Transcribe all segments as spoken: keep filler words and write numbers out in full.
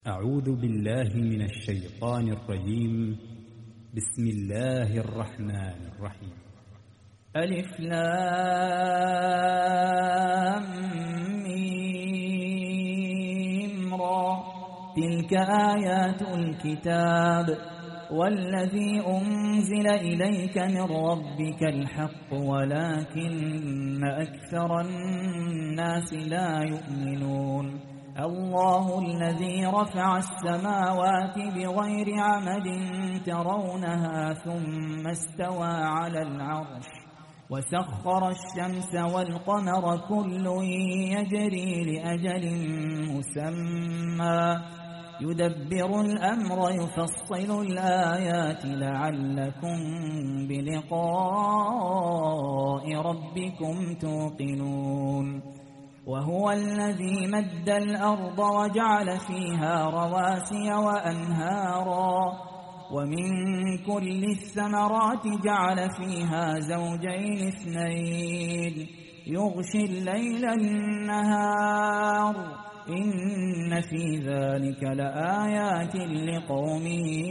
أعوذ بالله من الشيطان الرجيم. بسم الله الرحمن الرحيم. ألف لام ميم را. تلك آيات الكتاب والذي أنزل إليك من ربك الحق ولكن أكثر الناس لا يؤمنون. الله الذي رفع السماوات بغير عمد ترونها ثم استوى على العرش وسخر الشمس والقمر كل يجري لأجل مسمى يدبر الأمر يفصل الآيات لعلكم بلقاء ربكم توقنون. وهو الذي مد الأرض وجعل فيها رواسي وأنهارا ومن كل الثمرات جعل فيها زوجين اثنين يغشي الليل النهار إن في ذلك لآيات لقوم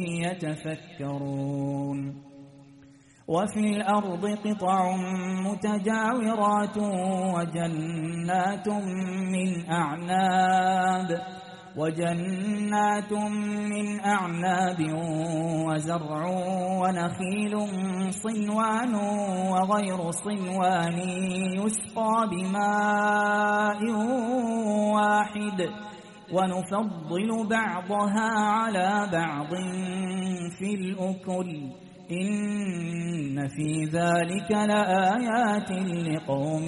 يتفكرون. وفي الأرض قطع متجاورات وجنات من أعناب وجنات من أعناب وزرع ونخيل صنوان وغير صنوان يسقى بماء واحد ونفضل بعضها على بعض في الأكل إن في ذلك لآيات لقوم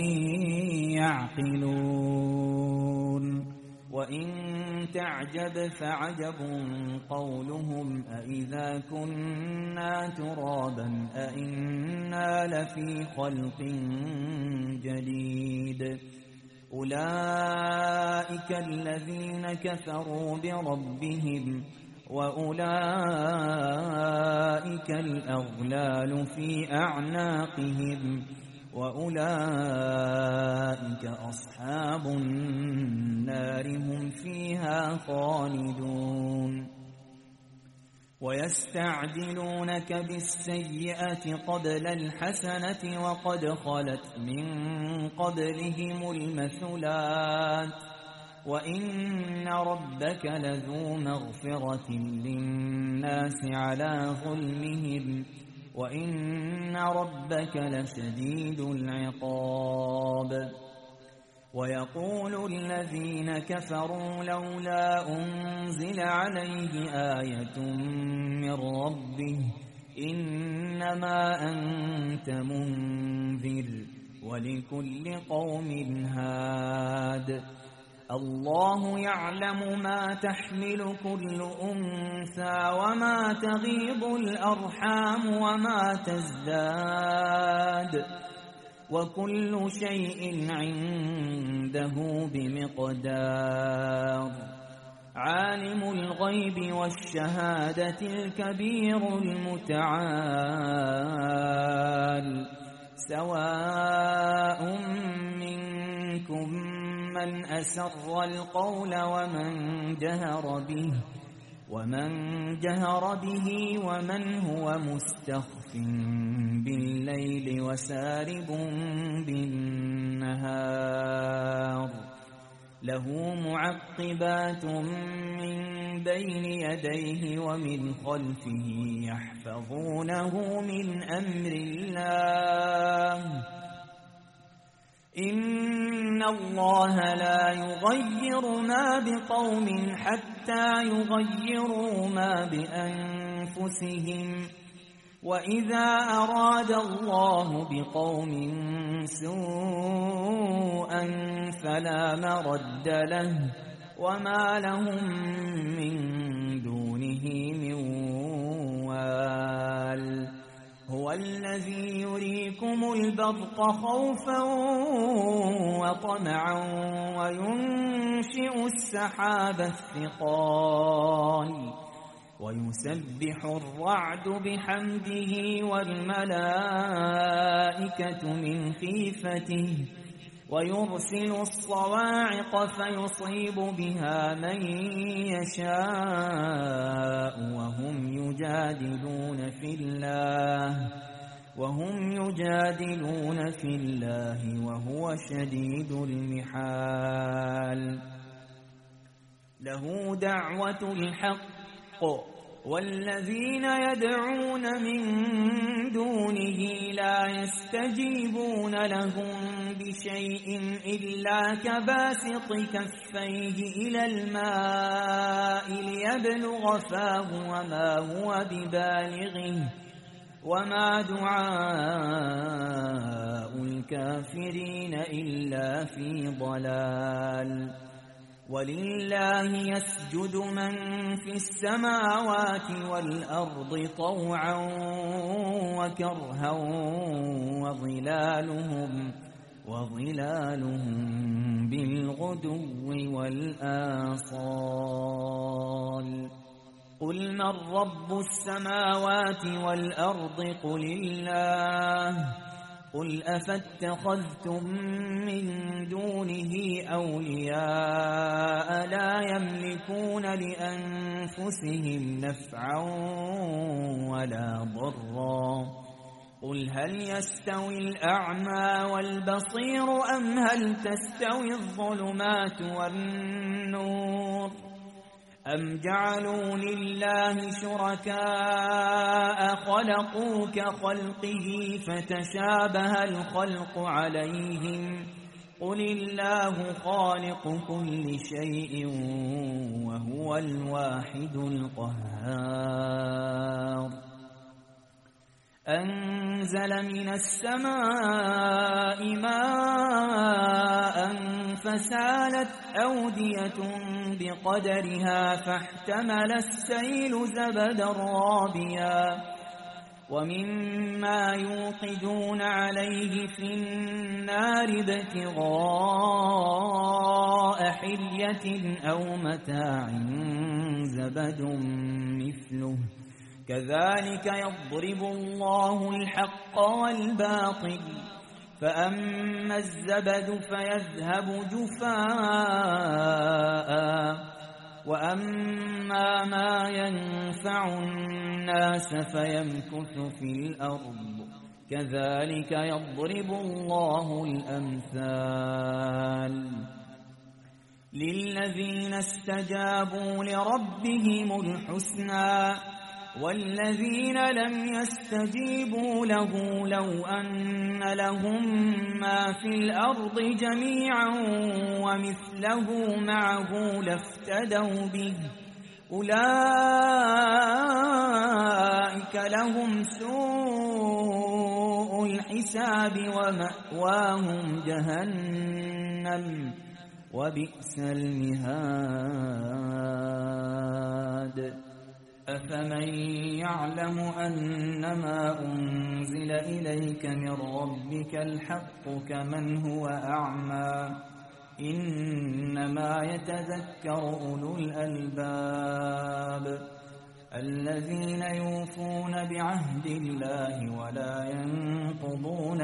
يعقلون. وإن تعجب فعجب قولهم أإذا كنا ترابا أإنا لفي خلق جديد. أولئك الذين كفروا بربهم وأولئك الأغلال في أعناقهم وأولئك أصحاب النار هم فيها خالدون. ويستعجلونك بالسيئة قبل الحسنة وقد خلت من قبلهم المثلات وإن ربك لذو مغفرة للناس على ظلمهم وإن ربك لشديد العقاب. ويقول الذين كفروا لولا أنزل عليه آية من ربه إنما أنت منذر ولكل قوم هاد. الله يعلم ما تحمل كل أنثى وما تغيض الأرحام وما تزداد وكل شيء عنده بمقدار. عالم الغيب والشهادة الكبير المتعال. سواء منكم من أسر القول ومن جهر به ومن جهر به ومن هو مستخف بالليل وسارب بالنهار. له معقبات من بين يديه ومن خلفه يحفظونه من أمر الله. إن الله لا يغير ما بقوم حتى يغيروا ما بأنفسهم وإذا أراد الله بقوم سوءا فلا مرد له وما لهم من دونه من وال. هو الذي يريكم البرق خوفا وطمعا وينشئ السحاب الثقال ويسبح الرعد بحمده والملائكة من خيفته ويرسل الصواعق فيصيب بها من يشاء وهم يجادلون في الله وهم يجادلون في الله وهو شديد المحال. له دعوة الحق والذين يدعون من دونه لا يستجيبون لهم بشيء إلا كباسط كفيه إلى الماء ليبلغ فاه وما هو ببالغه وما دعاء الكافرين إلا في ضلال. ولله يسجد من في السماوات والأرض طوعا وكرها وظلالهم وظلالهم بالغدو والآصال. قل من رب السماوات والأرض قل الله. قل أفاتخذتم من دونه أولياء لا يملكون لأنفسهم نفعا ولا ضرا. قل هل يستوي الأعمى والبصير أم هل تستوي الظلمات والنور أم جعلوا لله شركاء خلقوا كخلقه فتشابه الخلق عليهم قل الله خالق كل شيء وهو الواحد القهار. أنزل من السماء ماء فسالت أودية بقدرها فاحتمل السيل زبدا رابيا ومما يوقدون عليه في النار ابتغاء حلية أو متاع زبد مثله كذلك يضرب الله الحق والباطل فأما الزبد فيذهب جفاء وأما ما ينفع الناس فيمكث في الأرض كذلك يضرب الله الأمثال. للذين استجابوا لربهم الحسنى والذين لم يستجيبوا له لو أن لهم ما في الأرض جميعا ومثله معه لافتدوا به أولئك لهم سوء الحساب ومأواهم جهنم وبئس المهاد. أفمن يعلم أنما أنزل إليك من ربك الحق كمن هو أعمى إنما يتذكر أولو الألباب الذين يوفون بعهد الله ولا ينقضون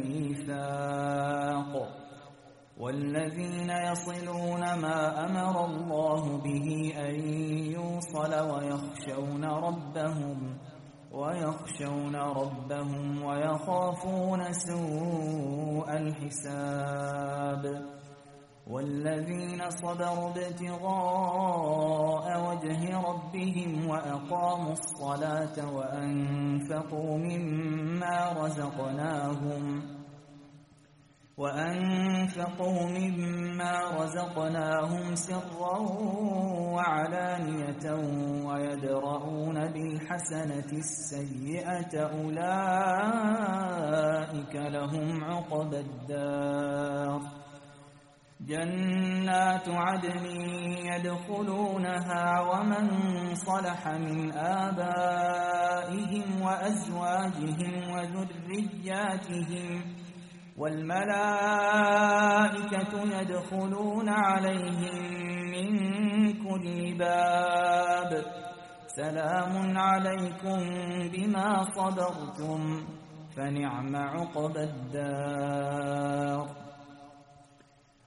الميثاق والذين يصلون ما أمر الله به أن يوصل ويخشون ربهم ويخشون ربهم ويخافون سوء الحساب والذين صبروا ابتغاء وجه ربهم وأقاموا الصلاة وأنفقوا مما رزقناهم وأنفقوا مما رزقناهم سرا وعلانية ويدرؤون بالحسنة السيئة أولئك لهم عقبى الدار جنات عدن يدخلونها ومن صلح من آبائهم وأزواجهم وذرياتهم والملائكة يدخلون عليهم من كل باب سلام عليكم بما صبرتم فنعم عقبى الدار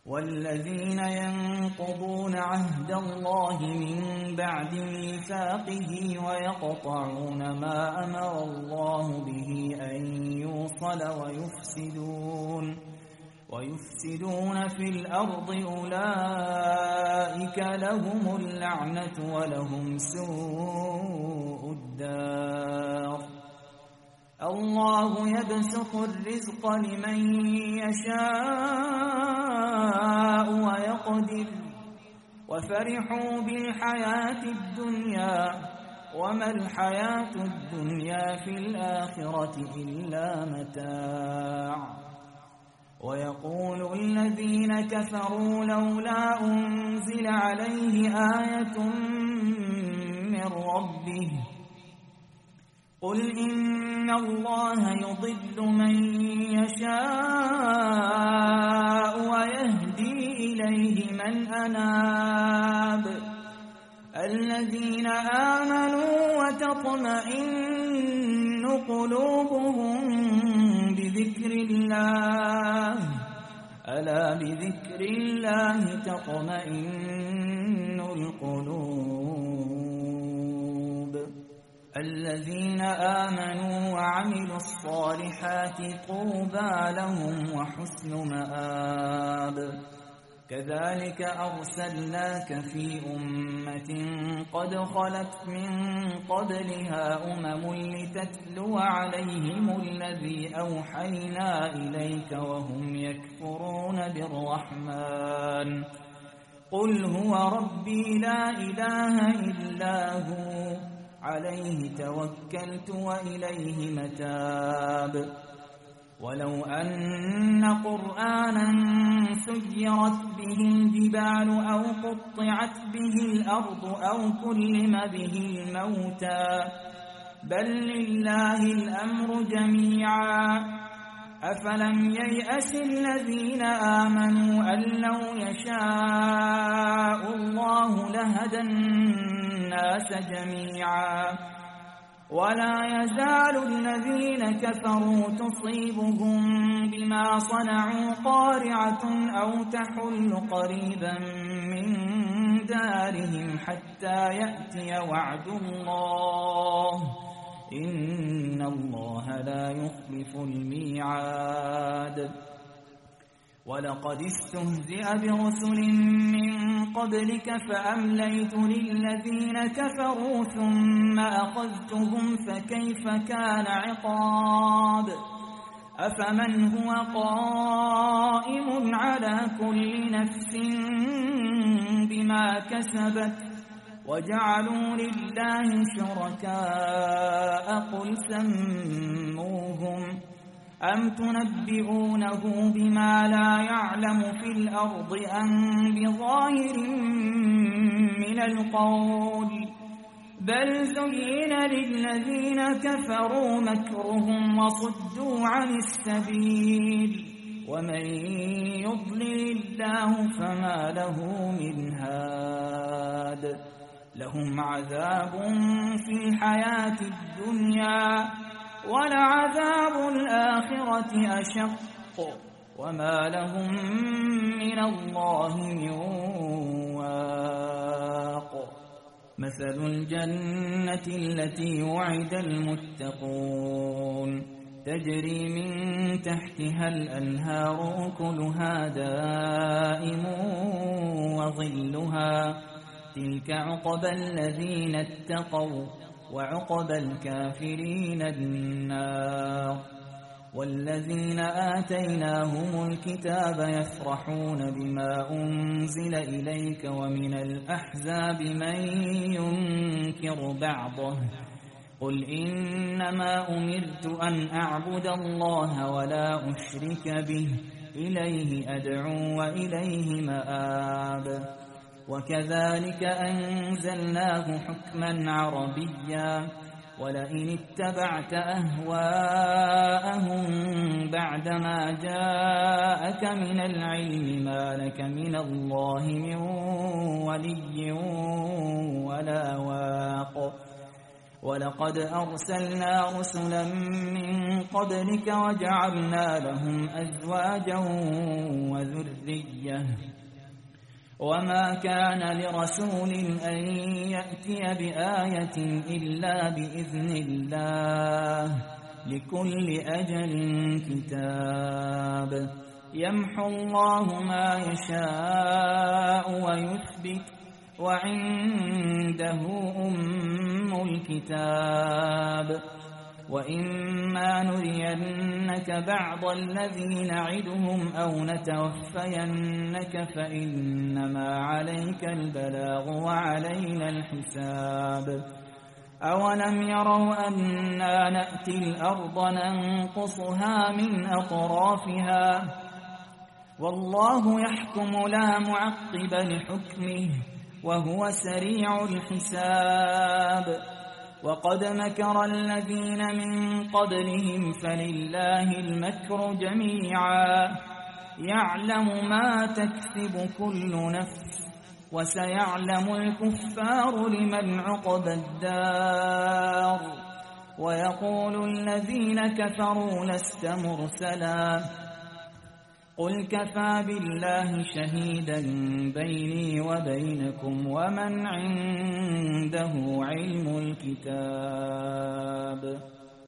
والذين ينقضون عهد الله من بعد ميثاقه ويقطعون ما أمر الله به أن يوصل ويفسدون ويفسدون في الأرض أولئك لهم اللعنة ولهم سوء الدار. الله يبسط الرزق لمن يشاء ويقدر وفرحوا بالحياة الدنيا وما الحياة الدنيا في الآخرة إلا متاع. ويقول الذين كفروا لولا أنزل عليه آية من ربه قل إن الله يضل من يشاء ويهدي إليه من أناب. الذين آمنوا وتطمئن قلوبهم بذكر الله ألا بذكر الله تطمئن القلوب. الذين آمنوا وعملوا الصالحات طوبى لهم وحسن مآب. كذلك أرسلناك في أمة قد خلت من قبلها أمم لتتلو عليهم الذي أوحينا إليك وهم يكفرون بالرحمن قل هو ربي لا إله إلا هو عليه توكلت وإليه متاب. ولو أن قرآنا سيرت به الجبال أو قطعت به الأرض أو كلم به الموتى بل لله الأمر جميعا. أفلم ييأس الذين آمنوا أن لو يشاء الله لهدى الناس جميعا. ولا يزال الذين كفروا تصيبهم بما صنعوا قارعة أو تحل قريبا من دارهم حتى يأتي وعد الله إن الله لا يخلف الميعاد. ولقد استهزئ برسل من قبلك فأمليت للذين كفروا ثم أخذتهم فكيف كان عقاب. أفمن هو قائم على كل نفس بما كسبت وجعلوا لله شركاء قل سموهم أم تنبئونه بما لا يعلم في الأرض أم بظاهر من القول بل زين للذين كفروا مكرهم وصدوا عن السبيل ومن يضلل الله فما له من هاد. لهم عذاب في الحياة الدنيا ولعذاب الآخرة أشق وما لهم من الله من واق. مثل الجنة التي وعد المتقون تجري من تحتها الأنهار أكلها دائم وظلها تلك عقبى الذين اتقوا وعقبى الكافرين النار. والذين آتيناهم الكتاب يفرحون بما أنزل إليك ومن الأحزاب من ينكر بعضه قل إنما أمرت أن أعبد الله ولا أشرك به إليه أدعو وإليه مآب. وكذلك أنزلناه حكما عربيا ولئن اتبعت أهواءهم بعدما جاءك من العلم ما لك من الله من ولي ولا واق. ولقد أرسلنا رسلا من قبلك وجعلنا لهم أزواجا وذرية وما كان لرسول أن يأتي بآية إلا بإذن الله لكل أجل كتاب يمحو الله ما يشاء ويثبت وعنده أم الكتاب وإما نرينك بعض الذي نعدهم أو نتوفينك فإنما عليك البلاغ وعلينا الحساب أولم يروا أنا نأتي الأرض ننقصها من أطرافها والله يحكم لا معقب لحكمه وهو سريع الحساب وقد مكر الذين من قبلهم فلله المكر جميعا يعلم ما تكسب كل نفس وسيعلم الكفار لمن عقبى الدار ويقول الذين كفروا لست مرسلا قل كفى بالله شهيدا بيني وبينكم ومن عنده علم الكتاب